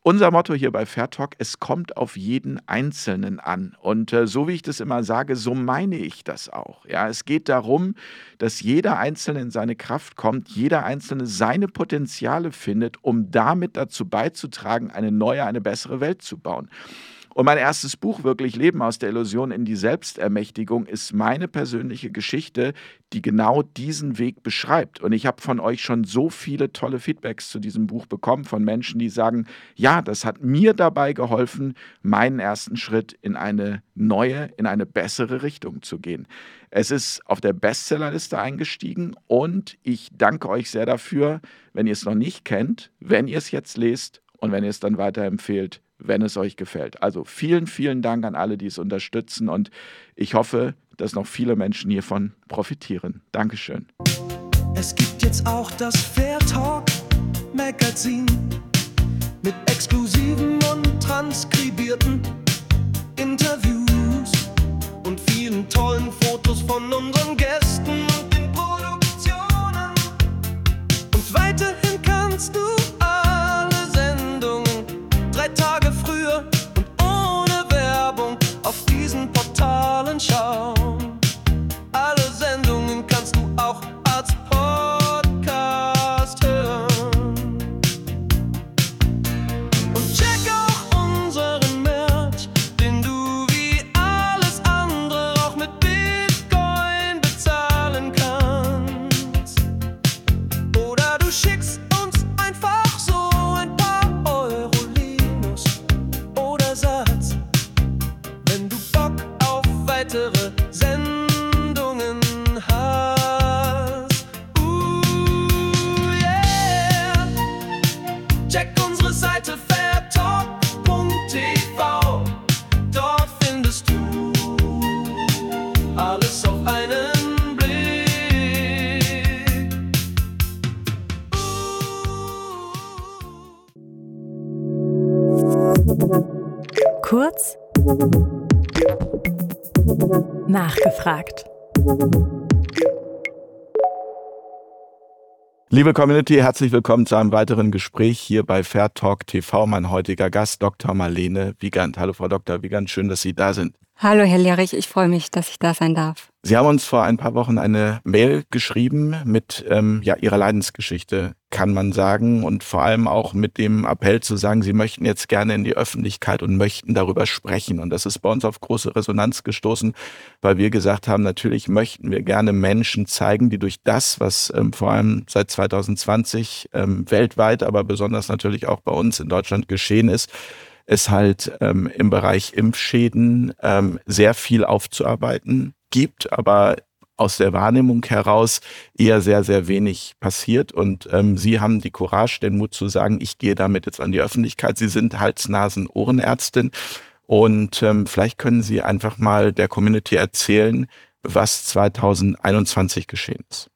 Unser Motto hier bei Fair Talk: Es kommt auf jeden Einzelnen an. Und so wie ich das immer sage, so meine ich das auch. Ja, es geht darum, dass jeder Einzelne in seine Kraft kommt, jeder Einzelne seine Potenziale findet, um damit dazu beizutragen, eine neue, eine bessere Welt zu bauen. Und mein erstes Buch, wirklich Leben aus der Illusion in die Selbstermächtigung, ist meine persönliche Geschichte, die genau diesen Weg beschreibt. Und ich habe von euch schon so viele tolle Feedbacks zu diesem Buch bekommen, von Menschen, die sagen, ja, das hat mir dabei geholfen, meinen ersten Schritt in eine neue, in eine bessere Richtung zu gehen. Es ist auf der Bestsellerliste eingestiegen und ich danke euch sehr dafür, wenn ihr es noch nicht kennt, wenn ihr es jetzt lest und wenn ihr es dann weiterempfehlt, wenn es euch gefällt. Also vielen, vielen Dank an alle, die es unterstützen, und ich hoffe, dass noch viele Menschen hiervon profitieren. Dankeschön. Es gibt jetzt auch das Fair Talk Magazin mit exklusiven und transkribierten Interviews und vielen tollen Fotos von unseren Gästen und den Produktionen. Und weiterhin kannst du alle Sendungen 3 Tage früher und ohne Werbung auf diesen Portalen schauen. Alle Sendungen kannst du auch als Podcast hören. Und check auch unseren Merch, den du wie alles andere auch mit Bitcoin bezahlen kannst. Oder du schickst uns einfach so ein paar Eurolinus oder Satz, wenn du Bock auf weitere Sendungen hast. Yeah! Check unsere Seite fairtalk.tv. Dort findest du alles auf einen Blick. Kurz nachgefragt. Liebe Community, herzlich willkommen zu einem weiteren Gespräch hier bei Fair Talk TV. Mein heutiger Gast, Dr. Marlene Wiegand. Hallo Frau Dr. Wiegand, schön, dass Sie da sind. Hallo Herr Lierich, ich freue mich, dass ich da sein darf. Sie haben uns vor ein paar Wochen eine Mail geschrieben mit Ihrer Leidensgeschichte, kann man sagen, und vor allem auch mit dem Appell zu sagen, Sie möchten jetzt gerne in die Öffentlichkeit und möchten darüber sprechen. Und das ist bei uns auf große Resonanz gestoßen, weil wir gesagt haben, natürlich möchten wir gerne Menschen zeigen, die durch das, was vor allem seit 2020 weltweit, aber besonders natürlich auch bei uns in Deutschland geschehen ist, es halt im Bereich Impfschäden sehr viel aufzuarbeiten gibt, aber aus der Wahrnehmung heraus eher sehr, sehr wenig passiert. Und Sie haben die Courage, den Mut zu sagen, ich gehe damit jetzt an die Öffentlichkeit. Sie sind Hals-Nasen-Ohrenärztin und vielleicht können Sie einfach mal der Community erzählen, was 2021 geschehen ist.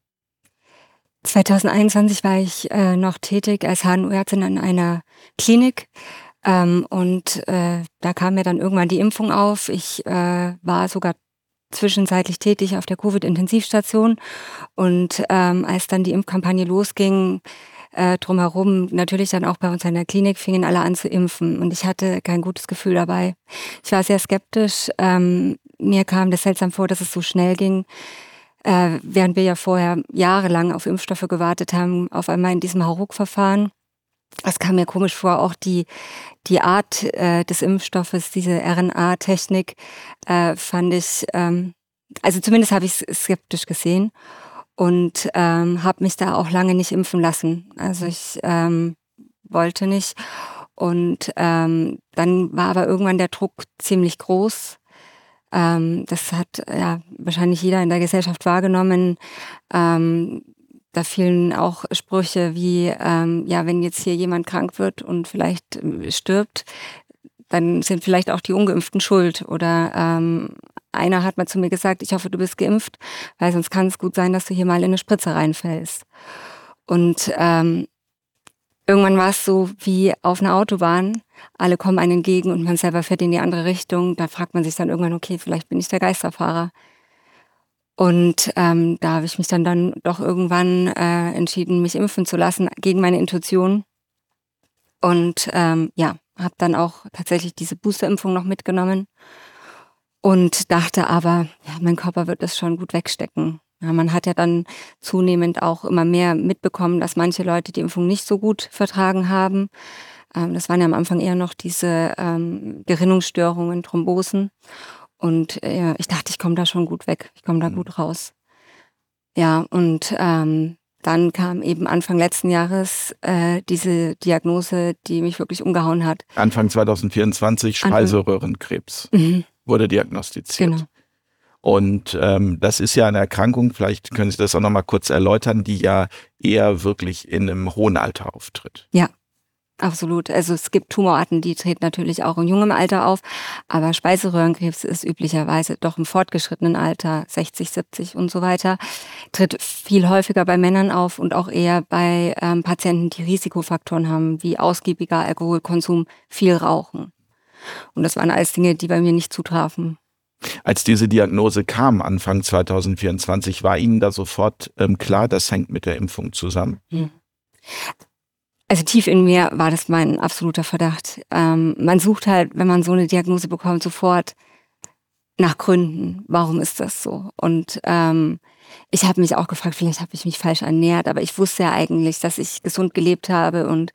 2021 war ich noch tätig als HNO-Ärztin an einer Klinik. Und da kam mir dann irgendwann die Impfung auf. Ich war sogar zwischenzeitlich tätig auf der Covid-Intensivstation. Und als dann die Impfkampagne losging, drumherum, natürlich dann auch bei uns in der Klinik, fingen alle an zu impfen. Und ich hatte kein gutes Gefühl dabei. Ich war sehr skeptisch. Mir kam das seltsam vor, dass es so schnell ging. Während wir ja vorher jahrelang auf Impfstoffe gewartet haben, auf einmal in diesem Hauruck-Verfahren. Das kam mir komisch vor, auch die Art des Impfstoffes, diese RNA-Technik, fand ich, also zumindest habe ich es skeptisch gesehen und habe mich da auch lange nicht impfen lassen. Also ich wollte nicht. Und dann war aber irgendwann der Druck ziemlich groß. Das hat ja wahrscheinlich jeder in der Gesellschaft wahrgenommen. Da fielen auch Sprüche wie, wenn jetzt hier jemand krank wird und vielleicht stirbt, dann sind vielleicht auch die Ungeimpften schuld. Oder einer hat mal zu mir gesagt, ich hoffe, du bist geimpft, weil sonst kann es gut sein, dass du hier mal in eine Spritze reinfällst. Und irgendwann war es so wie auf einer Autobahn, alle kommen einem entgegen und man selber fährt in die andere Richtung. Da fragt man sich dann irgendwann, okay, vielleicht bin ich der Geisterfahrer. Und da habe ich mich dann doch irgendwann entschieden, mich impfen zu lassen gegen meine Intuition. Und habe dann auch tatsächlich diese Boosterimpfung noch mitgenommen und dachte aber, ja, mein Körper wird das schon gut wegstecken. Ja, man hat ja dann zunehmend auch immer mehr mitbekommen, dass manche Leute die Impfung nicht so gut vertragen haben. Das waren ja am Anfang eher noch diese Gerinnungsstörungen, Thrombosen. Und ich dachte, ich komme da schon gut weg, ich komme da gut raus. Ja, und dann kam eben Anfang letzten Jahres diese Diagnose, die mich wirklich umgehauen hat. Anfang 2024 Speiseröhrenkrebs wurde diagnostiziert. Genau. Und das ist ja eine Erkrankung, vielleicht können Sie das auch noch mal kurz erläutern, die ja eher wirklich in einem hohen Alter auftritt. Ja, absolut. Also es gibt Tumorarten, die treten natürlich auch in jungem Alter auf, aber Speiseröhrenkrebs ist üblicherweise doch im fortgeschrittenen Alter, 60, 70 und so weiter, tritt viel häufiger bei Männern auf und auch eher bei Patienten, die Risikofaktoren haben, wie ausgiebiger Alkoholkonsum, viel Rauchen. Und das waren alles Dinge, die bei mir nicht zutrafen. Als diese Diagnose kam, Anfang 2024, war Ihnen da sofort klar, das hängt mit der Impfung zusammen? Also tief in mir war das mein absoluter Verdacht. Man sucht halt, wenn man so eine Diagnose bekommt, sofort nach Gründen. Warum ist das so? Und ich habe mich auch gefragt, vielleicht habe ich mich falsch ernährt, aber ich wusste ja eigentlich, dass ich gesund gelebt habe und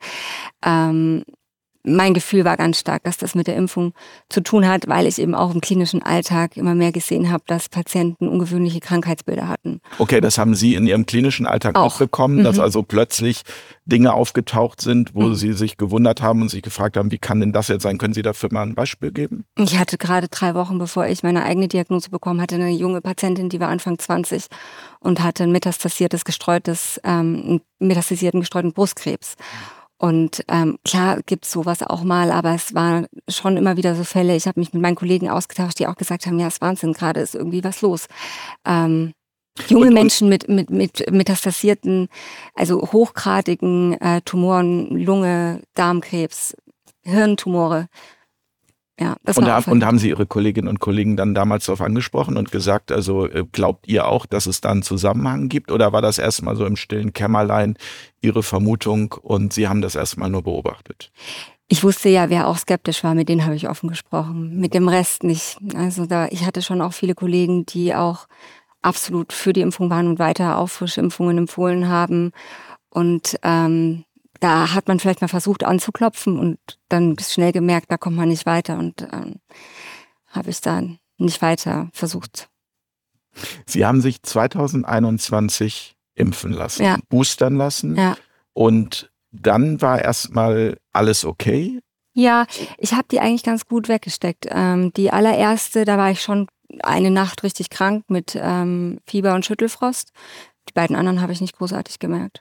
mein Gefühl war ganz stark, dass das mit der Impfung zu tun hat, weil ich eben auch im klinischen Alltag immer mehr gesehen habe, dass Patienten ungewöhnliche Krankheitsbilder hatten. Okay, das haben Sie in Ihrem klinischen Alltag auch bekommen, dass also plötzlich Dinge aufgetaucht sind, wo Sie sich gewundert haben und sich gefragt haben, wie kann denn das jetzt sein? Können Sie dafür mal ein Beispiel geben? Ich hatte gerade 3 Wochen, bevor ich meine eigene Diagnose bekommen hatte, eine junge Patientin, die war Anfang 20 und hatte einen metastasierten gestreuten Brustkrebs. Und klar gibt's sowas auch mal, aber es war schon immer wieder so Fälle. Ich habe mich mit meinen Kollegen ausgetauscht, die auch gesagt haben, ja, ist Wahnsinn, gerade ist irgendwie was los. Junge Menschen mit metastasierten, also hochgradigen Tumoren, Lunge, Darmkrebs, Hirntumore. Ja, das war und haben Sie Ihre Kolleginnen und Kollegen dann damals darauf angesprochen und gesagt, also glaubt ihr auch, dass es da einen Zusammenhang gibt? Oder war das erstmal so im stillen Kämmerlein Ihre Vermutung und Sie haben das erstmal nur beobachtet? Ich wusste ja, wer auch skeptisch war, mit denen habe ich offen gesprochen, mit dem Rest nicht. Also ich hatte schon auch viele Kollegen, die auch absolut für die Impfung waren und weiter Auffrischimpfungen empfohlen haben. Und da hat man vielleicht mal versucht anzuklopfen und dann schnell gemerkt, da kommt man nicht weiter und habe ich dann nicht weiter versucht. Sie haben sich 2021 impfen lassen, boostern lassen und dann war erstmal alles okay? Ja, ich habe die eigentlich ganz gut weggesteckt. Die allererste, da war ich schon eine Nacht richtig krank mit Fieber und Schüttelfrost. Die beiden anderen habe ich nicht großartig gemerkt.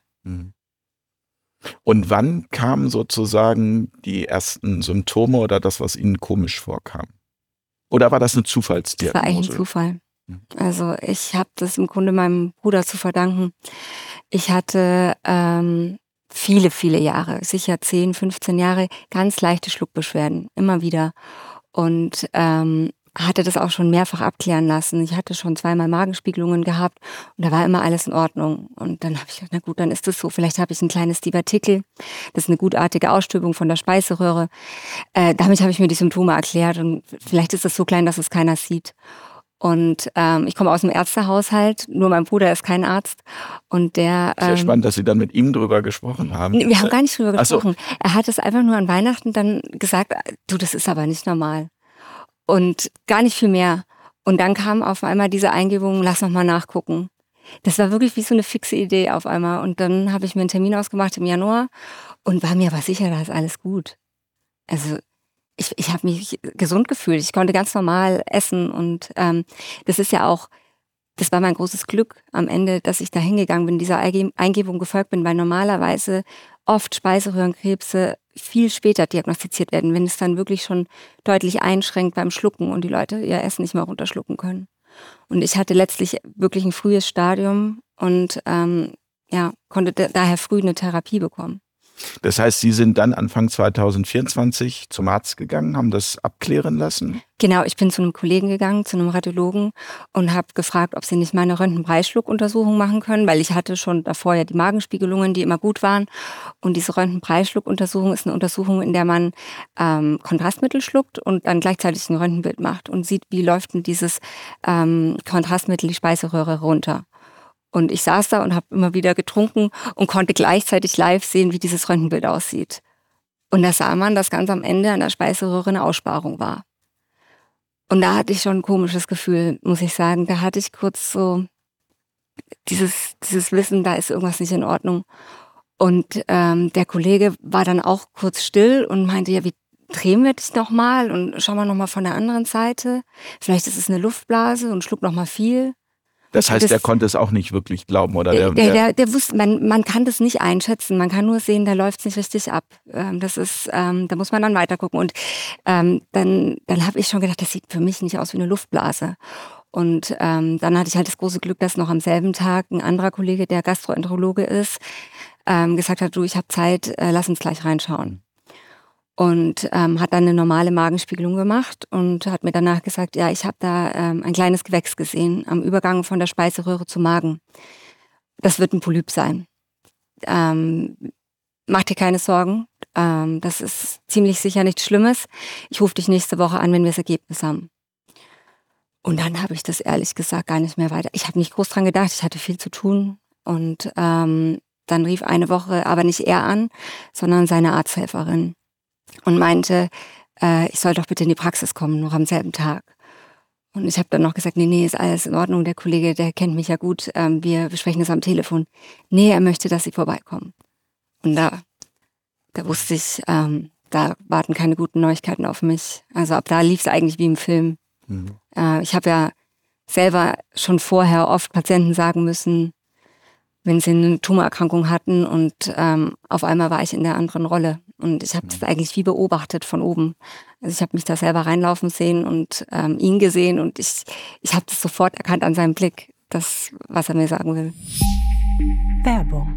Und wann kamen sozusagen die ersten Symptome oder das, was Ihnen komisch vorkam? Oder war das eine Zufallsdiagnose? Das war eigentlich ein Zufall. Also ich habe das im Grunde meinem Bruder zu verdanken. Ich hatte viele, viele Jahre, sicher 10, 15 Jahre, ganz leichte Schluckbeschwerden, immer wieder. Und hatte das auch schon mehrfach abklären lassen. Ich hatte schon 2-mal Magenspiegelungen gehabt und da war immer alles in Ordnung. Und dann habe ich gedacht, na gut, dann ist das so. Vielleicht habe ich ein kleines Divertikel. Das ist eine gutartige Ausstülpung von der Speiseröhre. Damit habe ich mir die Symptome erklärt und vielleicht ist das so klein, dass es keiner sieht. Und ich komme aus dem Ärztehaushalt, nur mein Bruder ist kein Arzt. Und der Sehr spannend, dass Sie dann mit ihm drüber gesprochen haben. Wir haben gar nicht drüber gesprochen. So. Er hat es einfach nur an Weihnachten dann gesagt, du, das ist aber nicht normal. Und gar nicht viel mehr. Und dann kam auf einmal diese Eingebung, lass noch mal nachgucken. Das war wirklich wie so eine fixe Idee auf einmal. Und dann habe ich mir einen Termin ausgemacht im Januar und war mir aber sicher, da ist alles gut. Also ich habe mich gesund gefühlt. Ich konnte ganz normal essen. Und das ist ja auch, das war mein großes Glück am Ende, dass ich da hingegangen bin, dieser Eingebung gefolgt bin, weil normalerweise oft Speiseröhrenkrebse viel später diagnostiziert werden, wenn es dann wirklich schon deutlich einschränkt beim Schlucken und die Leute ihr Essen nicht mehr runterschlucken können. Und ich hatte letztlich wirklich ein frühes Stadium und konnte daher früh eine Therapie bekommen. Das heißt, Sie sind dann Anfang 2024 zum Arzt gegangen, haben das abklären lassen? Genau, ich bin zu einem Kollegen gegangen, zu einem Radiologen und habe gefragt, ob sie nicht mal eine Röntgenbreitschluckuntersuchung machen können, weil ich hatte schon davor ja die Magenspiegelungen, die immer gut waren. Und diese Röntgenbreitschluckuntersuchung ist eine Untersuchung, in der man Kontrastmittel schluckt und dann gleichzeitig ein Röntgenbild macht und sieht, wie läuft denn dieses Kontrastmittel die Speiseröhre runter. Und ich saß da und habe immer wieder getrunken und konnte gleichzeitig live sehen, wie dieses Röntgenbild aussieht. Und da sah man, dass ganz am Ende an der Speiseröhre eine Aussparung war. Und da hatte ich schon ein komisches Gefühl, muss ich sagen. Da hatte ich kurz so dieses Wissen, da ist irgendwas nicht in Ordnung. Und der Kollege war dann auch kurz still und meinte, ja, wie drehen wir dich nochmal und schauen wir nochmal von der anderen Seite. Vielleicht ist es eine Luftblase und schluck nochmal viel. Das heißt, er konnte es auch nicht wirklich glauben, oder? Der wusste, man kann das nicht einschätzen. Man kann nur sehen, da läuft es nicht richtig ab. Das ist, da muss man dann weiter gucken. Und dann habe ich schon gedacht, das sieht für mich nicht aus wie eine Luftblase. Und dann hatte ich halt das große Glück, dass noch am selben Tag ein anderer Kollege, der Gastroenterologe ist, gesagt hat, du, ich habe Zeit, lass uns gleich reinschauen. Und hat dann eine normale Magenspiegelung gemacht und hat mir danach gesagt, ja, ich habe da ein kleines Gewächs gesehen am Übergang von der Speiseröhre zum Magen. Das wird ein Polyp sein. Mach dir keine Sorgen, das ist ziemlich sicher nichts Schlimmes. Ich rufe dich nächste Woche an, wenn wir das Ergebnis haben. Und dann habe ich das ehrlich gesagt gar nicht mehr weiter. Ich habe nicht groß dran gedacht, ich hatte viel zu tun. Und dann rief eine Woche aber nicht er an, sondern seine Arzthelferin. Und meinte, ich soll doch bitte in die Praxis kommen, noch am selben Tag. Und ich habe dann noch gesagt, nee, ist alles in Ordnung, der Kollege, der kennt mich ja gut, wir besprechen das am Telefon. Nee, er möchte, dass Sie vorbeikommen. Und da wusste ich, da warten keine guten Neuigkeiten auf mich. Also ab da lief es eigentlich wie im Film. Mhm. Ich habe ja selber schon vorher oft Patienten sagen müssen, wenn sie eine Tumorerkrankung hatten und auf einmal war ich in der anderen Rolle. Und ich habe das eigentlich wie beobachtet von oben. Also ich habe mich da selber reinlaufen sehen und ihn gesehen und ich habe das sofort erkannt an seinem Blick, das, was er mir sagen will. Werbung.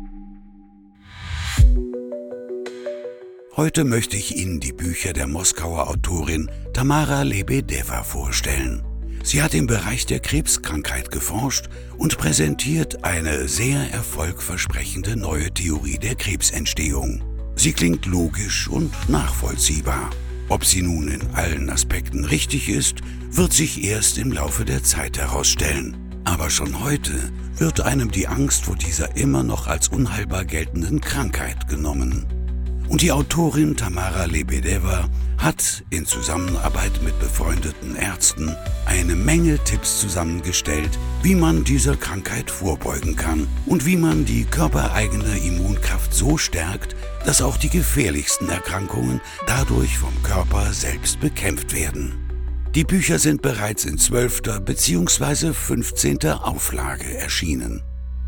Heute möchte ich Ihnen die Bücher der Moskauer Autorin Tamara Lebedeva vorstellen. Sie hat im Bereich der Krebskrankheit geforscht und präsentiert eine sehr erfolgversprechende neue Theorie der Krebsentstehung. Sie klingt logisch und nachvollziehbar. Ob sie nun in allen Aspekten richtig ist, wird sich erst im Laufe der Zeit herausstellen. Aber schon heute wird einem die Angst vor dieser immer noch als unheilbar geltenden Krankheit genommen. Und die Autorin Tamara Lebedeva hat in Zusammenarbeit mit befreundeten Ärzten eine Menge Tipps zusammengestellt, wie man dieser Krankheit vorbeugen kann und wie man die körpereigene Immunkraft so stärkt, dass auch die gefährlichsten Erkrankungen dadurch vom Körper selbst bekämpft werden. Die Bücher sind bereits in 12. bzw. 15. Auflage erschienen.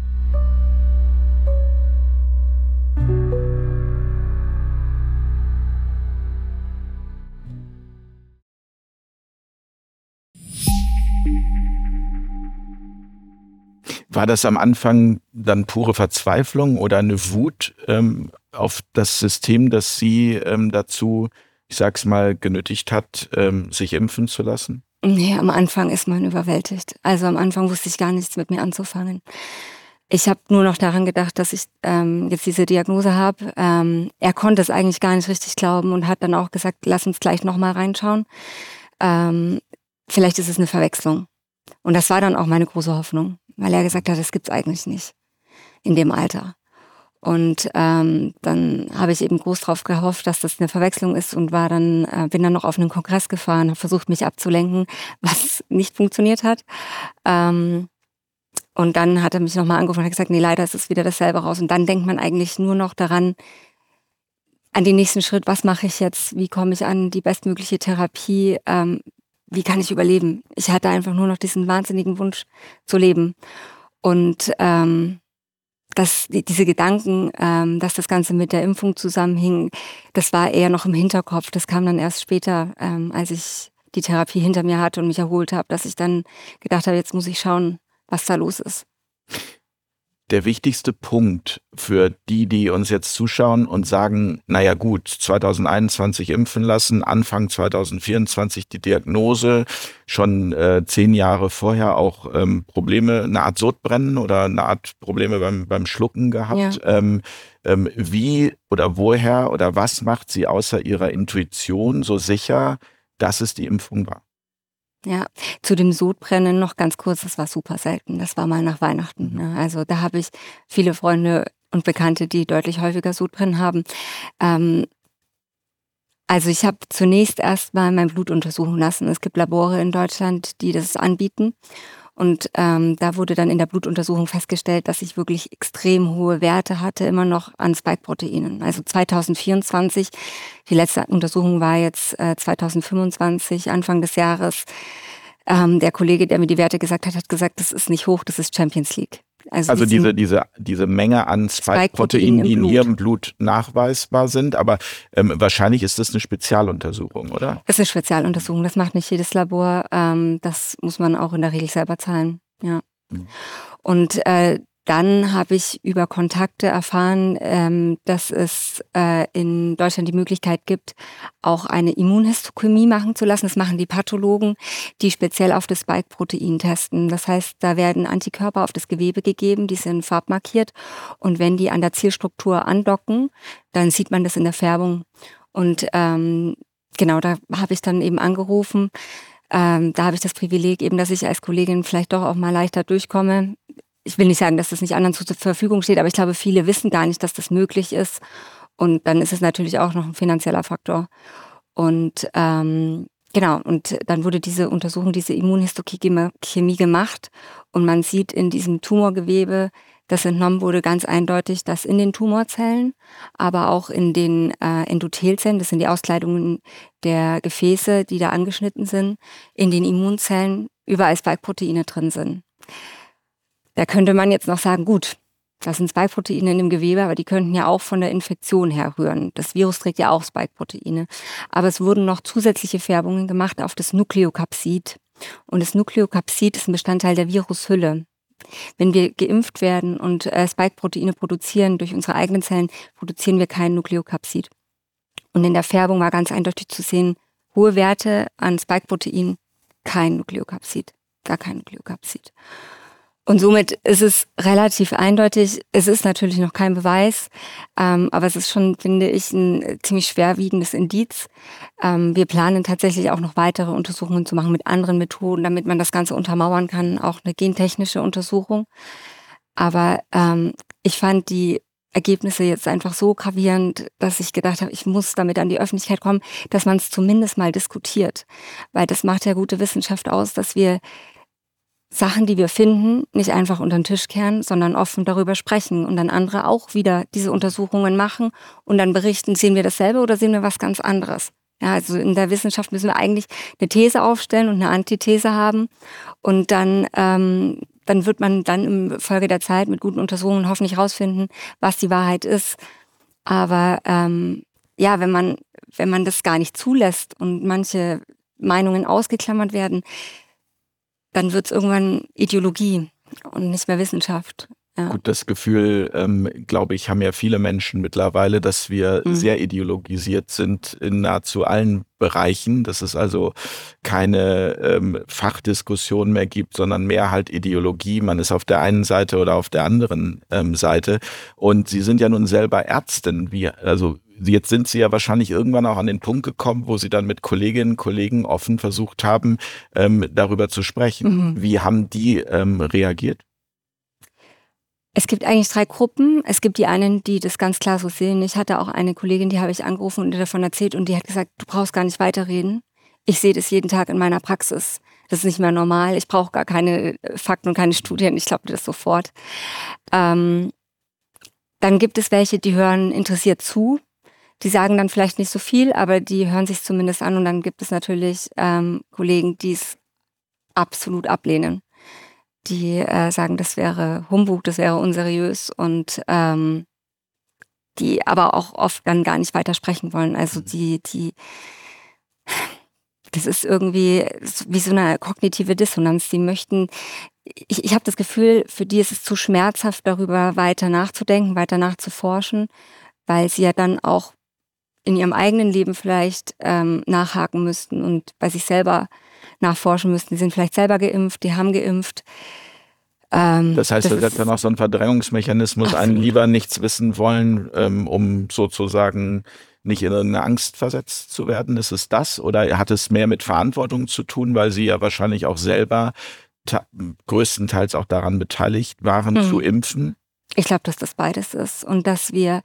War das am Anfang dann pure Verzweiflung oder eine Wut auf das System, das Sie dazu, ich sag's mal, genötigt hat, sich impfen zu lassen? Nee, am Anfang ist man überwältigt. Also am Anfang wusste ich gar nichts mit mir anzufangen. Ich habe nur noch daran gedacht, dass ich jetzt diese Diagnose habe. Er konnte es eigentlich gar nicht richtig glauben und hat dann auch gesagt, lass uns gleich nochmal reinschauen. Vielleicht ist es eine Verwechslung. Und das war dann auch meine große Hoffnung, weil er gesagt hat, das gibt's eigentlich nicht in dem Alter. Und dann habe ich eben groß drauf gehofft, dass das eine Verwechslung ist und bin dann noch auf einen Kongress gefahren, habe versucht, mich abzulenken, was nicht funktioniert hat. Und dann hat er mich nochmal angerufen und hat gesagt, nee, leider ist es wieder dasselbe raus. Und dann denkt man eigentlich nur noch daran, an den nächsten Schritt, was mache ich jetzt, wie komme ich an die bestmögliche Therapie, wie kann ich überleben? Ich hatte einfach nur noch diesen wahnsinnigen Wunsch zu leben. Und diese Gedanken, dass das Ganze mit der Impfung zusammenhing, das war eher noch im Hinterkopf. Das kam dann erst später, als ich die Therapie hinter mir hatte und mich erholt habe, dass ich dann gedacht habe, jetzt muss ich schauen, was da los ist. der wichtigste Punkt für die uns jetzt zuschauen und sagen, naja gut, 2021 impfen lassen, Anfang 2024 die Diagnose, schon 10 Jahre vorher auch Probleme, eine Art Sodbrennen oder eine Art Probleme beim Schlucken gehabt. Ja. Wie oder woher oder was macht Sie außer Ihrer Intuition so sicher, dass es die Impfung war? Ja, zu dem Sodbrennen noch ganz kurz, das war super selten. Das war mal nach Weihnachten. Ne? Also da habe ich viele Freunde und Bekannte, die deutlich häufiger Sodbrennen haben. Also ich habe zunächst erstmal mein Blut untersuchen lassen. Es gibt Labore in Deutschland, die das anbieten. Und da wurde dann in der Blutuntersuchung festgestellt, dass ich wirklich extrem hohe Werte hatte, immer noch an Spike-Proteinen. Also 2024, die letzte Untersuchung war jetzt 2025, Anfang des Jahres. Der Kollege, der mir die Werte gesagt hat, hat gesagt, das ist nicht hoch, das ist Champions League. Also diese Menge an Spike-Proteinen, die in Ihrem Blut nachweisbar sind, aber wahrscheinlich ist das eine Spezialuntersuchung, oder? Das ist eine Spezialuntersuchung, das macht nicht jedes Labor, das muss man auch in der Regel selber zahlen, ja. Und dann habe ich über Kontakte erfahren, dass es in Deutschland die Möglichkeit gibt, auch eine Immunhistochemie machen zu lassen. Das machen die Pathologen, die speziell auf das Spike-Protein testen. Das heißt, da werden Antikörper auf das Gewebe gegeben, die sind farbmarkiert. Und wenn die an der Zielstruktur andocken, dann sieht man das in der Färbung. Und genau, da habe ich dann eben angerufen. Da habe ich das Privileg eben, dass ich als Kollegin vielleicht doch auch mal leichter durchkomme. Ich will nicht sagen, dass das nicht anderen zur Verfügung steht, aber ich glaube, viele wissen gar nicht, dass das möglich ist. Und dann ist es natürlich auch noch ein finanzieller Faktor. Und genau, und dann wurde diese Untersuchung, diese Immunhistochemie gemacht. Und man sieht in diesem Tumorgewebe, das entnommen wurde, ganz eindeutig, dass in den Tumorzellen, aber auch in den Endothelzellen, das sind die Auskleidungen der Gefäße, die da angeschnitten sind, in den Immunzellen überall Spike-Proteine drin sind. Da könnte man jetzt noch sagen, gut, das sind Spike-Proteine in dem Gewebe, aber die könnten ja auch von der Infektion herrühren. Das Virus trägt ja auch Spike-Proteine. Aber es wurden noch zusätzliche Färbungen gemacht auf das Nukleokapsid. Und das Nukleokapsid ist ein Bestandteil der Virushülle. Wenn wir geimpft werden und Spike-Proteine produzieren durch unsere eigenen Zellen, produzieren wir kein Nukleokapsid. Und in der Färbung war ganz eindeutig zu sehen, hohe Werte an Spike-Protein, kein Nukleokapsid, gar kein Nukleokapsid. Und somit ist es relativ eindeutig. Es ist natürlich noch kein Beweis, aber es ist schon, finde ich, ein ziemlich schwerwiegendes Indiz. Wir planen tatsächlich auch noch weitere Untersuchungen zu machen mit anderen Methoden, damit man das Ganze untermauern kann, auch eine gentechnische Untersuchung. Aber ich fand die Ergebnisse jetzt einfach so gravierend, dass ich gedacht habe, ich muss damit an die Öffentlichkeit kommen, dass man es zumindest mal diskutiert. Weil das macht ja gute Wissenschaft aus, dass wir Sachen, die wir finden, nicht einfach unter den Tisch kehren, sondern offen darüber sprechen und dann andere auch wieder diese Untersuchungen machen und dann berichten, sehen wir dasselbe oder sehen wir was ganz anderes. Ja, also in der Wissenschaft müssen wir eigentlich eine These aufstellen und eine Antithese haben und dann wird man dann im Folge der Zeit mit guten Untersuchungen hoffentlich rausfinden, was die Wahrheit ist. Aber ja, wenn man das gar nicht zulässt und manche Meinungen ausgeklammert werden, dann wird es irgendwann Ideologie und nicht mehr Wissenschaft. Ja. Gut, das Gefühl, glaube ich, haben ja viele Menschen mittlerweile, dass wir sehr ideologisiert sind in nahezu allen Bereichen, dass es also keine Fachdiskussion mehr gibt, sondern mehr halt Ideologie. Man ist auf der einen Seite oder auf der anderen Seite. Und Sie sind ja nun selber Ärztin. Jetzt sind Sie ja wahrscheinlich irgendwann auch an den Punkt gekommen, wo Sie dann mit Kolleginnen und Kollegen offen versucht haben, darüber zu sprechen. Wie haben die reagiert? Es gibt eigentlich 3 Gruppen. Es gibt die einen, die das ganz klar so sehen. Ich hatte auch eine Kollegin, die habe ich angerufen und ihr davon erzählt und die hat gesagt, du brauchst gar nicht weiterreden. Ich sehe das jeden Tag in meiner Praxis. Das ist nicht mehr normal. Ich brauche gar keine Fakten und keine Studien. Ich glaube das sofort. Dann gibt es welche, die hören interessiert zu. Die sagen dann vielleicht nicht so viel, aber die hören sich zumindest an. Und dann gibt es natürlich Kollegen, die es absolut ablehnen. Die sagen, das wäre Humbug, das wäre unseriös und die aber auch oft dann gar nicht weiter sprechen wollen. Also das ist irgendwie wie so eine kognitive Dissonanz. Die möchten ich habe das Gefühl, für die ist es zu schmerzhaft, darüber weiter nachzudenken, weiter nachzuforschen, weil sie ja dann auch in ihrem eigenen Leben vielleicht nachhaken müssten und bei sich selber nachforschen müssten. Die sind vielleicht selber geimpft, die haben geimpft. Das heißt, das ist dann auch so ein Verdrängungsmechanismus, einen lieber nichts wissen wollen, um sozusagen nicht in eine Angst versetzt zu werden. Ist es das? Oder hat es mehr mit Verantwortung zu tun, weil Sie ja wahrscheinlich auch selber größtenteils auch daran beteiligt waren, zu impfen? Ich glaube, dass das beides ist und dass wir,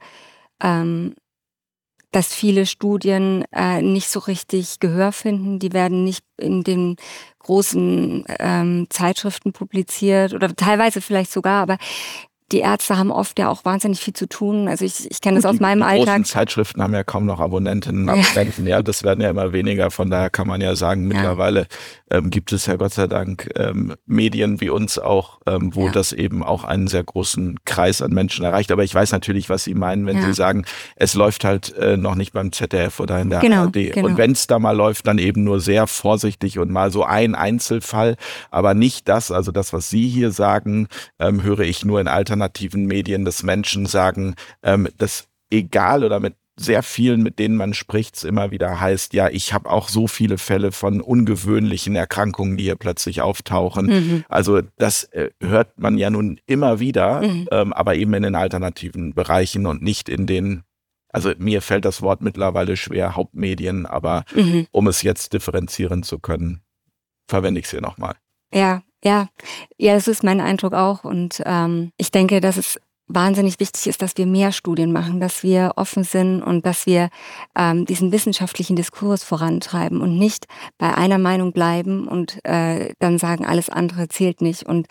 dass viele Studien nicht so richtig Gehör finden. Die werden nicht in den großen Zeitschriften publiziert oder teilweise vielleicht sogar, aber die Ärzte haben oft ja auch wahnsinnig viel zu tun. Also ich kenne das aus meinem Alltag. Die großen Zeitschriften haben ja kaum noch Abonnentinnen und Abonnenten. Ja, das werden ja immer weniger. Von daher kann man ja sagen, mittlerweile gibt es ja Gott sei Dank Medien wie uns auch, wo das eben auch einen sehr großen Kreis an Menschen erreicht. Aber ich weiß natürlich, was Sie meinen, wenn Sie sagen, es läuft halt noch nicht beim ZDF oder in der ARD. Genau. Und wenn es da mal läuft, dann eben nur sehr vorsichtig und mal so ein Einzelfall. Aber nicht das, also das, was Sie hier sagen, höre ich nur in alternativen Medien, dass Menschen sagen, dass egal oder mit sehr vielen, mit denen man spricht, es immer wieder heißt, ja, ich habe auch so viele Fälle von ungewöhnlichen Erkrankungen, die hier plötzlich auftauchen. Also das hört man ja nun immer wieder, aber eben in den alternativen Bereichen und nicht in den, also mir fällt das Wort mittlerweile schwer, Hauptmedien, aber um es jetzt differenzieren zu können, verwende ich es hier nochmal. Ja, das ist mein Eindruck auch und ich denke, dass es wahnsinnig wichtig ist, dass wir mehr Studien machen, dass wir offen sind und dass wir diesen wissenschaftlichen Diskurs vorantreiben und nicht bei einer Meinung bleiben und dann sagen, alles andere zählt nicht. Und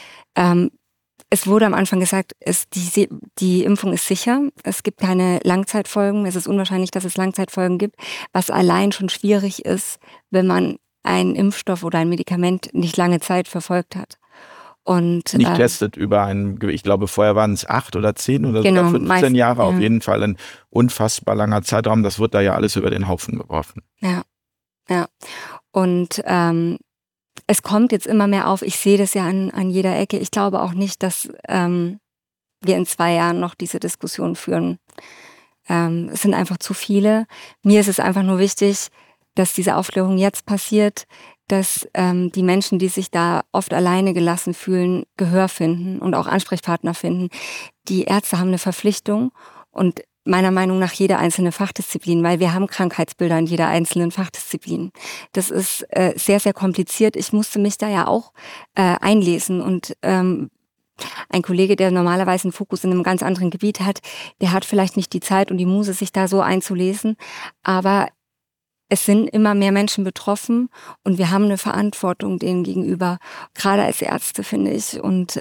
es wurde am Anfang gesagt, die Impfung ist sicher, es gibt keine Langzeitfolgen, es ist unwahrscheinlich, dass es Langzeitfolgen gibt, was allein schon schwierig ist, wenn man einen Impfstoff oder ein Medikament nicht lange Zeit verfolgt hat. Und nicht testet über ich glaube, vorher waren es 8 oder 10 oder sogar 15 Jahre, auf jeden Fall ein unfassbar langer Zeitraum. Das wird da ja alles über den Haufen geworfen. Ja. Und es kommt jetzt immer mehr auf. Ich sehe das ja an jeder Ecke. Ich glaube auch nicht, dass wir in 2 Jahren noch diese Diskussion führen. Es sind einfach zu viele. Mir ist es einfach nur wichtig, dass diese Aufklärung jetzt passiert, dass die Menschen, die sich da oft alleine gelassen fühlen, Gehör finden und auch Ansprechpartner finden. Die Ärzte haben eine Verpflichtung und meiner Meinung nach jede einzelne Fachdisziplin, weil wir haben Krankheitsbilder in jeder einzelnen Fachdisziplin. Das ist sehr, sehr kompliziert. Ich musste mich da ja auch einlesen und ein Kollege, der normalerweise einen Fokus in einem ganz anderen Gebiet hat, der hat vielleicht nicht die Zeit und die Muse, sich da so einzulesen, aber es sind immer mehr Menschen betroffen und wir haben eine Verantwortung denen gegenüber, gerade als Ärzte, finde ich. Und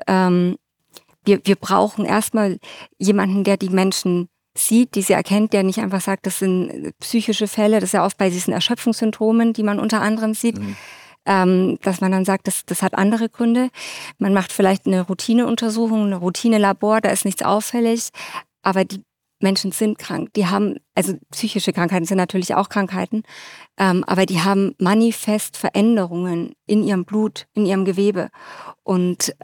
wir brauchen erstmal jemanden, der die Menschen sieht, die sie erkennt, der nicht einfach sagt, das sind psychische Fälle, das ist ja oft bei diesen Erschöpfungssyndromen, die man unter anderem sieht, dass man dann sagt, das hat andere Gründe. Man macht vielleicht eine Routineuntersuchung, eine Routine-Labor, da ist nichts auffällig, aber die Menschen sind krank, die haben, also psychische Krankheiten sind natürlich auch Krankheiten, aber die haben manifest Veränderungen in ihrem Blut, in ihrem Gewebe. Und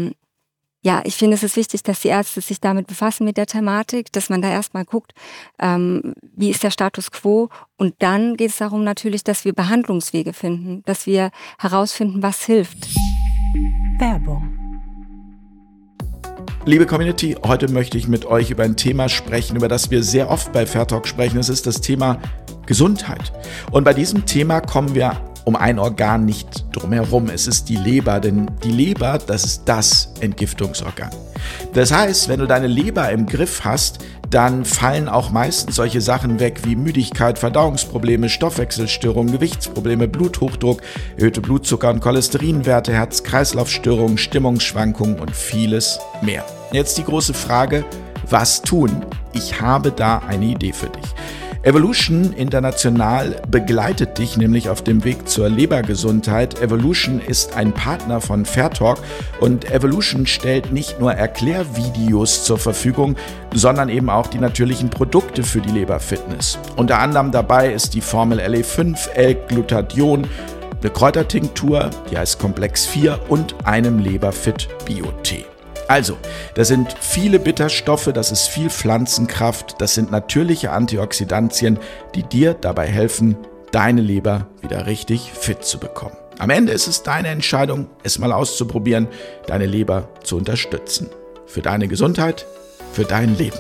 ich finde, es ist wichtig, dass die Ärzte sich damit befassen mit der Thematik, dass man da erstmal guckt, wie ist der Status quo. Und dann geht es darum natürlich, dass wir Behandlungswege finden, dass wir herausfinden, was hilft. Werbung. Liebe Community, heute möchte ich mit euch über ein Thema sprechen, über das wir sehr oft bei Fair Talk sprechen. Es ist das Thema Gesundheit. Und bei diesem Thema kommen wir um ein Organ nicht drum herum. Es ist die Leber, denn die Leber, das ist das Entgiftungsorgan. Das heißt, wenn du deine Leber im Griff hast, dann fallen auch meistens solche Sachen weg wie Müdigkeit, Verdauungsprobleme, Stoffwechselstörungen, Gewichtsprobleme, Bluthochdruck, erhöhte Blutzucker- und Cholesterinwerte, Herz-Kreislauf-Störungen, Stimmungsschwankungen und vieles mehr. Jetzt die große Frage, was tun? Ich habe da eine Idee für dich. Evolution International begleitet dich nämlich auf dem Weg zur Lebergesundheit. Evolution ist ein Partner von Fair Talk und Evolution stellt nicht nur Erklärvideos zur Verfügung, sondern eben auch die natürlichen Produkte für die Leberfitness. Unter anderem dabei ist die Formel LE5, L-Glutathion, eine Kräutertinktur, die heißt Komplex 4 und einem Leberfit Bio-Tee. Also, das sind viele Bitterstoffe, das ist viel Pflanzenkraft, das sind natürliche Antioxidantien, die dir dabei helfen, deine Leber wieder richtig fit zu bekommen. Am Ende ist es deine Entscheidung, es mal auszuprobieren, deine Leber zu unterstützen. Für deine Gesundheit, für dein Leben.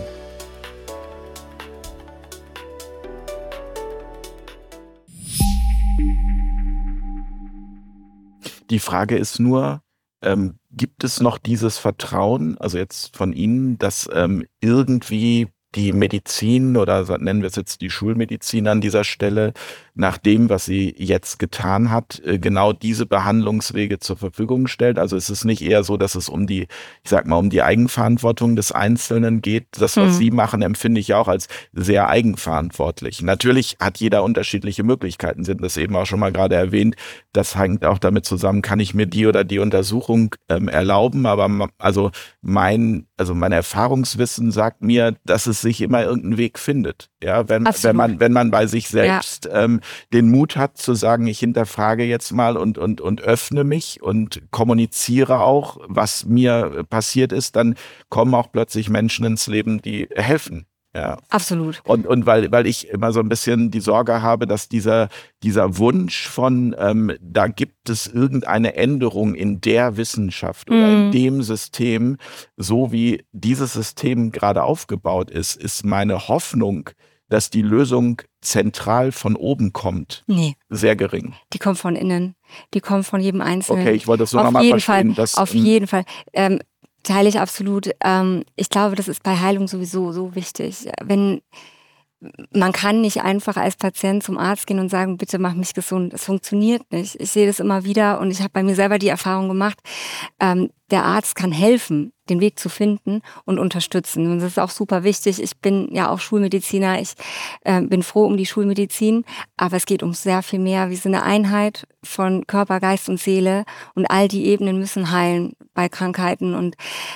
Die Frage ist nur, gibt es noch dieses Vertrauen, also jetzt von Ihnen, dass irgendwie die Medizin oder nennen wir es jetzt die Schulmedizin an dieser Stelle, nach dem, was sie jetzt getan hat, genau diese Behandlungswege zur Verfügung stellt? Also ist es nicht eher so, dass es um die Eigenverantwortung des Einzelnen geht? Das, was Sie machen, empfinde ich auch als sehr eigenverantwortlich. Natürlich hat jeder unterschiedliche Möglichkeiten, Sie haben das eben auch schon mal gerade erwähnt. Das hängt auch damit zusammen, kann ich mir die oder die Untersuchung erlauben, aber mein Erfahrungswissen sagt mir, dass es sich immer irgendeinen Weg findet. Ja, wenn man bei sich selbst den Mut hat zu sagen, ich hinterfrage jetzt mal und öffne mich und kommuniziere auch, was mir passiert ist, dann kommen auch plötzlich Menschen ins Leben, die helfen. Ja. Absolut. Und weil ich immer so ein bisschen die Sorge habe, dass dieser Wunsch von, da gibt es irgendeine Änderung in der Wissenschaft oder in dem System, so wie dieses System gerade aufgebaut ist meine Hoffnung, dass die Lösung zentral von oben kommt, sehr gering. Die kommt von innen. Die kommt von jedem Einzelnen. Okay, ich wollte das so nochmal verstehen. Auf jeden Fall. Teile ich absolut. Ich glaube, das ist bei Heilung sowieso so wichtig. Man kann nicht einfach als Patient zum Arzt gehen und sagen, bitte mach mich gesund. Es funktioniert nicht. Ich sehe das immer wieder und ich habe bei mir selber die Erfahrung gemacht, der Arzt kann helfen, den Weg zu finden und unterstützen. Und das ist auch super wichtig. Ich bin ja auch Schulmediziner. Ich bin froh um die Schulmedizin, aber es geht um sehr viel mehr. Wir sind eine Einheit von Körper, Geist und Seele und all die Ebenen müssen heilen bei Krankheiten. Und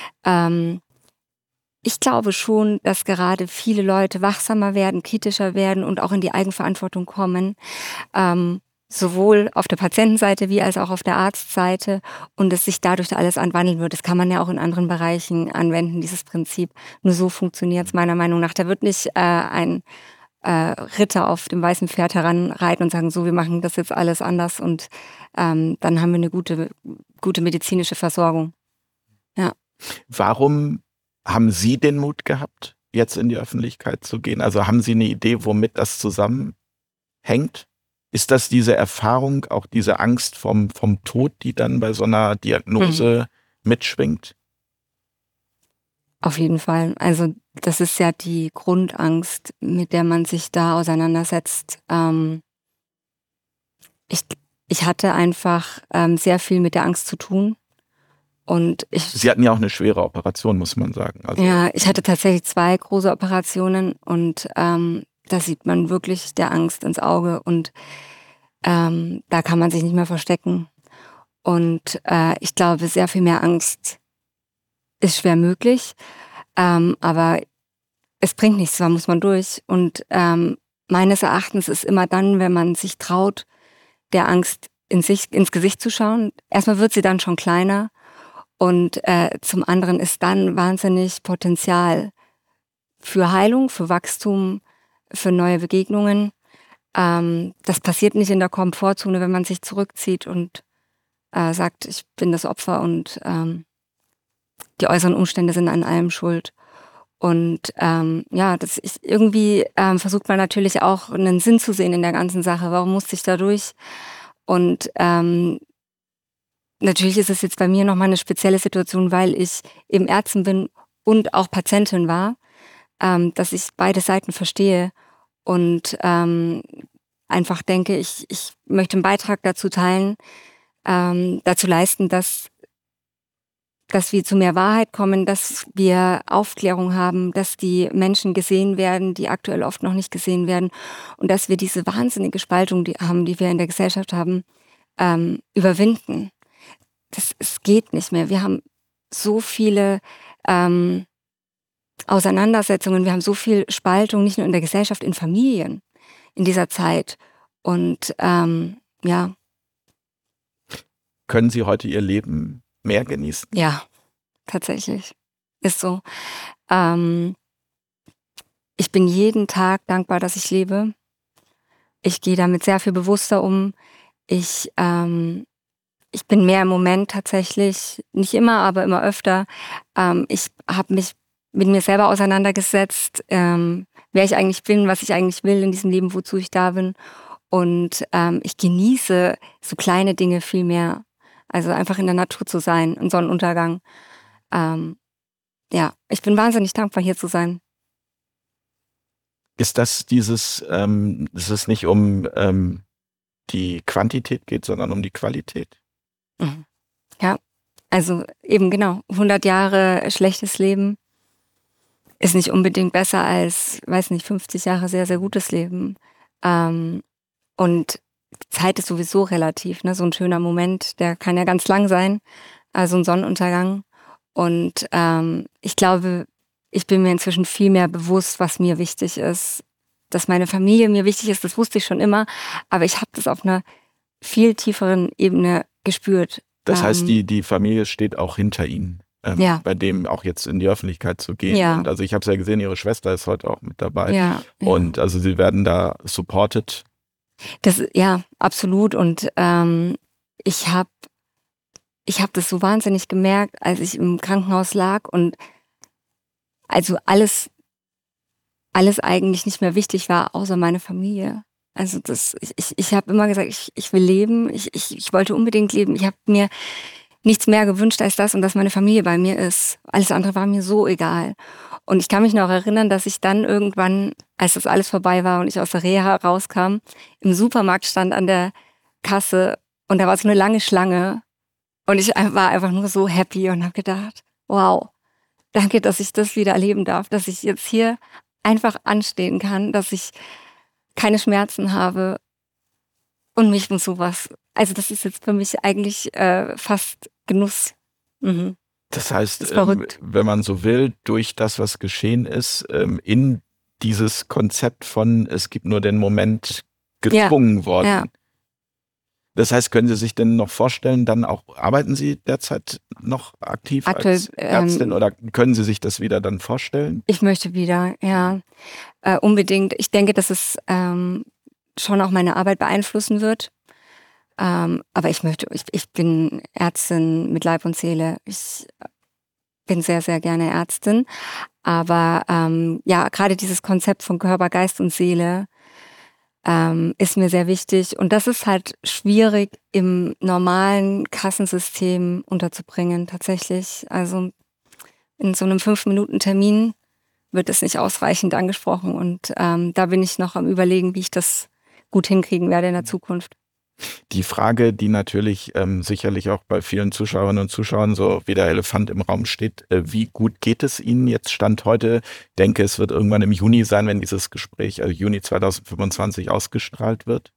ich glaube schon, dass gerade viele Leute wachsamer werden, kritischer werden und auch in die Eigenverantwortung kommen, sowohl auf der Patientenseite wie als auch auf der Arztseite und es sich dadurch alles anwandeln wird. Das kann man ja auch in anderen Bereichen anwenden, dieses Prinzip. Nur so funktioniert es meiner Meinung nach. Da wird nicht ein Ritter auf dem weißen Pferd heranreiten und sagen, so, wir machen das jetzt alles anders und dann haben wir eine gute medizinische Versorgung. Ja. Warum haben Sie den Mut gehabt, jetzt in die Öffentlichkeit zu gehen? Also haben Sie eine Idee, womit das zusammenhängt? Ist das diese Erfahrung, auch diese Angst vom Tod, die dann bei so einer Diagnose mitschwingt? Auf jeden Fall. Also das ist ja die Grundangst, mit der man sich da auseinandersetzt. Ich hatte einfach sehr viel mit der Angst zu tun. Und Sie hatten ja auch eine schwere Operation, muss man sagen. Also, ja, ich hatte tatsächlich 2 große Operationen und da sieht man wirklich der Angst ins Auge und da kann man sich nicht mehr verstecken. Und ich glaube, sehr viel mehr Angst ist schwer möglich, aber es bringt nichts, da muss man durch. Und meines Erachtens ist immer dann, wenn man sich traut, der Angst ins Gesicht zu schauen, erstmal wird sie dann schon kleiner. Und zum anderen ist dann wahnsinnig Potenzial für Heilung, für Wachstum, für neue Begegnungen. Das passiert nicht in der Komfortzone, wenn man sich zurückzieht und sagt, ich bin das Opfer und die äußeren Umstände sind an allem schuld. Und irgendwie versucht man natürlich auch einen Sinn zu sehen in der ganzen Sache. Warum musste ich da durch? Und natürlich ist es jetzt bei mir nochmal eine spezielle Situation, weil ich eben Ärztin bin und auch Patientin war, dass ich beide Seiten verstehe und einfach denke, ich möchte einen Beitrag dazu teilen, dazu leisten, dass wir zu mehr Wahrheit kommen, dass wir Aufklärung haben, dass die Menschen gesehen werden, die aktuell oft noch nicht gesehen werden und dass wir diese wahnsinnige Spaltung, die wir in der Gesellschaft haben, überwinden. Es geht nicht mehr. Wir haben so viele Auseinandersetzungen, wir haben so viel Spaltung, nicht nur in der Gesellschaft, in Familien in dieser Zeit. Und können Sie heute Ihr Leben mehr genießen? Ja, tatsächlich. Ist so. Ähm, Ich bin jeden Tag dankbar, dass ich lebe. Ich gehe damit sehr viel bewusster um. Ich bin mehr im Moment tatsächlich, nicht immer, aber immer öfter. Ich habe mich mit mir selber auseinandergesetzt, wer ich eigentlich bin, was ich eigentlich will in diesem Leben, wozu ich da bin. Und ich genieße so kleine Dinge viel mehr. Also einfach in der Natur zu sein, ein Sonnenuntergang. Ja, ich bin wahnsinnig dankbar, hier zu sein. Ist das dass es nicht um die Quantität geht, sondern um die Qualität? Mhm. Ja, also eben genau, 100 Jahre schlechtes Leben ist nicht unbedingt besser als, weiß nicht, 50 Jahre sehr, sehr gutes Leben. Und Zeit ist sowieso relativ, ne? So ein schöner Moment, der kann ja ganz lang sein, also ein Sonnenuntergang. Und ich glaube, ich bin mir inzwischen viel mehr bewusst, was mir wichtig ist. Dass meine Familie mir wichtig ist, das wusste ich schon immer, aber ich habe das auf einer viel tieferen Ebene gespürt. Das heißt, die Familie steht auch hinter Ihnen, Ja. bei dem auch jetzt in die Öffentlichkeit zu gehen. Ja. Und also ich habe es ja gesehen, Ihre Schwester ist heute auch mit dabei. Ja, ja. Und also Sie werden da supported. Ja, absolut. Und ich hab das so wahnsinnig gemerkt, als ich im Krankenhaus lag und also alles eigentlich nicht mehr wichtig war, außer meine Familie. Also ich habe immer gesagt, ich will leben, ich wollte unbedingt leben. Ich habe mir nichts mehr gewünscht als das und dass meine Familie bei mir ist. Alles andere war mir so egal. Und ich kann mich noch erinnern, dass ich dann irgendwann, als das alles vorbei war und ich aus der Reha rauskam, im Supermarkt stand an der Kasse und da war so eine lange Schlange und ich war einfach nur so happy und habe gedacht, wow, danke, dass ich das wieder erleben darf, dass ich jetzt hier einfach anstehen kann, dass ich keine Schmerzen habe und mich um sowas. Also das ist jetzt für mich eigentlich fast Genuss. Mhm. Das heißt, Ist verrückt. wenn man so will, durch das, was geschehen ist, in dieses Konzept von es gibt nur den Moment gezwungen worden. Ja. Das heißt, können Sie sich denn noch vorstellen, dann auch, arbeiten Sie derzeit noch aktiv Aktuell, als Ärztin oder können Sie sich das wieder dann vorstellen? Ich möchte wieder, ja, unbedingt. Ich denke, dass es schon auch meine Arbeit beeinflussen wird. Aber ich bin Ärztin mit Leib und Seele. Ich bin sehr, sehr gerne Ärztin. Aber ja, gerade dieses Konzept von Körper, Geist und Seele ist mir sehr wichtig. Und das ist halt schwierig im normalen Kassensystem unterzubringen, tatsächlich. Also in so einem 5-Minuten-Termin wird es nicht ausreichend angesprochen. Und da bin ich noch am Überlegen, wie ich das gut hinkriegen werde in der Zukunft. Die Frage, die natürlich sicherlich auch bei vielen Zuschauerinnen und Zuschauern so wie der Elefant im Raum steht, wie gut geht es Ihnen jetzt Stand heute? Ich denke, es wird irgendwann im Juni sein, wenn dieses Gespräch, also Juni 2025 ausgestrahlt wird.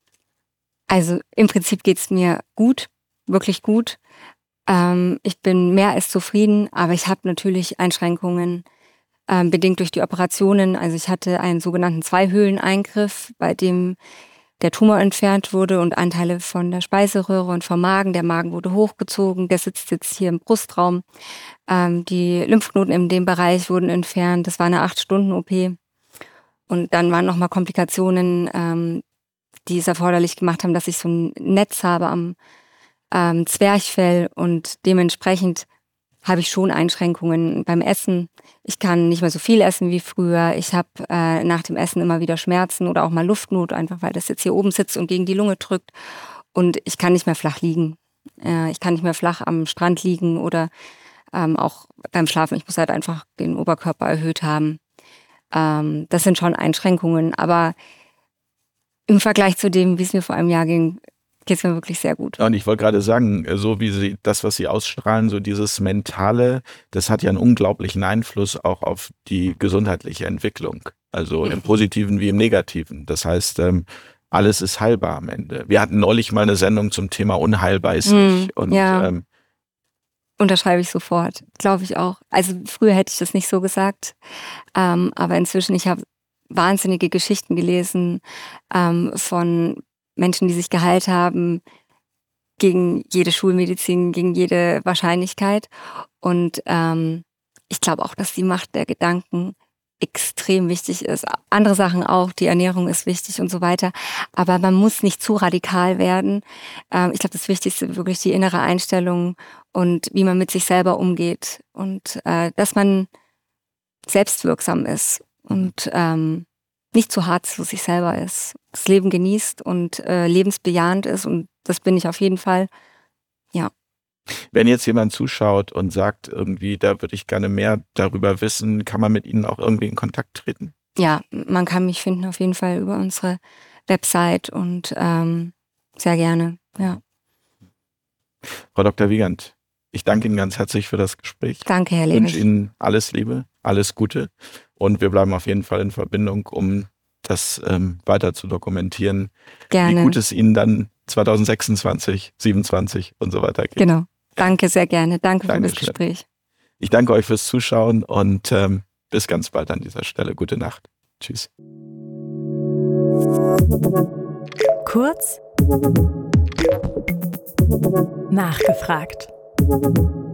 Also im Prinzip geht's mir gut, wirklich gut. Ich bin mehr als zufrieden, aber ich habe natürlich Einschränkungen, bedingt durch die Operationen. Also ich hatte einen sogenannten 2-Höhlen-Eingriff, bei dem der Tumor entfernt wurde und Anteile von der Speiseröhre und vom Magen. Der Magen wurde hochgezogen, der sitzt jetzt hier im Brustraum. Die Lymphknoten in dem Bereich wurden entfernt. Das war eine 8-Stunden-OP. Und dann waren nochmal Komplikationen, die es erforderlich gemacht haben, dass ich so ein Netz habe am Zwerchfell und dementsprechend habe ich schon Einschränkungen beim Essen. Ich kann nicht mehr so viel essen wie früher. Ich habe nach dem Essen immer wieder Schmerzen oder auch mal Luftnot, einfach weil das jetzt hier oben sitzt und gegen die Lunge drückt. Und ich kann nicht mehr flach liegen. Ich kann nicht mehr flach am Strand liegen oder auch beim Schlafen. Ich muss halt einfach den Oberkörper erhöht haben. Das sind schon Einschränkungen. Aber im Vergleich zu dem, wie es mir vor einem Jahr ging, geht es mir wirklich sehr gut. Und ich wollte gerade sagen, so wie Sie das, was Sie ausstrahlen, so dieses Mentale, das hat ja einen unglaublichen Einfluss auch auf die gesundheitliche Entwicklung. Also im Positiven wie im Negativen. Das heißt, alles ist heilbar am Ende. Wir hatten neulich mal eine Sendung zum Thema unheilbar ist nicht. Und, ja. Unterschreibe ich sofort, glaube ich auch. Also früher hätte ich das nicht so gesagt, aber inzwischen, ich habe wahnsinnige Geschichten gelesen von Menschen, die sich geheilt haben, gegen jede Schulmedizin, gegen jede Wahrscheinlichkeit. Und ich glaube auch, dass die Macht der Gedanken extrem wichtig ist. Andere Sachen auch, die Ernährung ist wichtig und so weiter. Aber man muss nicht zu radikal werden. Ich glaube, das Wichtigste ist wirklich die innere Einstellung und wie man mit sich selber umgeht. Und dass man selbstwirksam ist und nicht zu hart zu sich selber ist. Das Leben genießt und lebensbejahend ist. Und das bin ich auf jeden Fall. Ja. Wenn jetzt jemand zuschaut und sagt, irgendwie, da würde ich gerne mehr darüber wissen, kann man mit Ihnen auch irgendwie in Kontakt treten? Ja, man kann mich finden auf jeden Fall über unsere Website und sehr gerne, ja. Frau Dr. Wiegand, ich danke Ihnen ganz herzlich für das Gespräch. Danke, Herr Ich Lewig. wünsche Ihnen alles Liebe, alles Gute und wir bleiben auf jeden Fall in Verbindung, um das weiter zu dokumentieren, Gerne. wie gut es Ihnen dann 2026, 27 und so weiter geht. Genau. Danke sehr gerne. Danke für das Dankeschön. Gespräch. Ich danke euch fürs Zuschauen und bis ganz bald an dieser Stelle. Gute Nacht. Tschüss. Kurz nachgefragt.